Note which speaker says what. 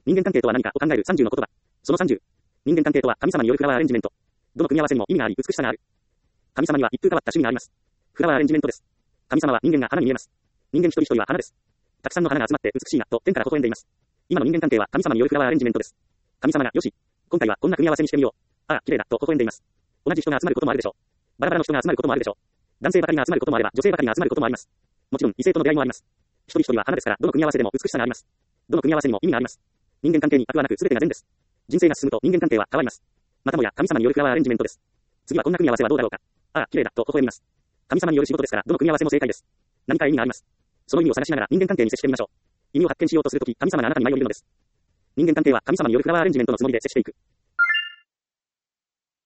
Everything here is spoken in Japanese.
Speaker 1: 人間関係とは何かを考える30の言葉。その30。人間関係とは神様によるフラワーアレンジメント。どの組み合わせにも意味があり美しさがある。神様には一風変わった趣味があります。フラワーアレンジメントです。神様は人間が花に見えます。人間一人一人は花です。たくさんの花が集まって美しいなと天から微笑んでいます。今の人間関係は神様によるフラワーアレンジメントです。神様が、よし、今回はこんな組み合わせにしてみよう。ああ、綺麗だと微笑んでいます。同じ人が集まることもあるでしょう。バラバラの人が集まることもあるでしょう。男性ばかりが集まることもあれば女性ばかりが集まることもあります。もちろん異性との出会いもあります。一人一人は花ですから、どの組み合わせでも美しさがあります。どの組み合わせにも意味があります。人間関係に悪はなく全てが善です。人生が進むと人間関係は変わります。またもや神様によるフラワーアレンジメントです。次はこんな組み合わせはどうだろうか。ああ、綺麗だと微笑みます。神様による仕事ですから、どの組み合わせも正解です。何か意味があります。その意味を探しながら人間関係に接してみましょう。意味を発見しようとするとき、神様があなたに舞い降りるのです。人間関係は神様によるフラワーアレンジメントのつもりで接していく。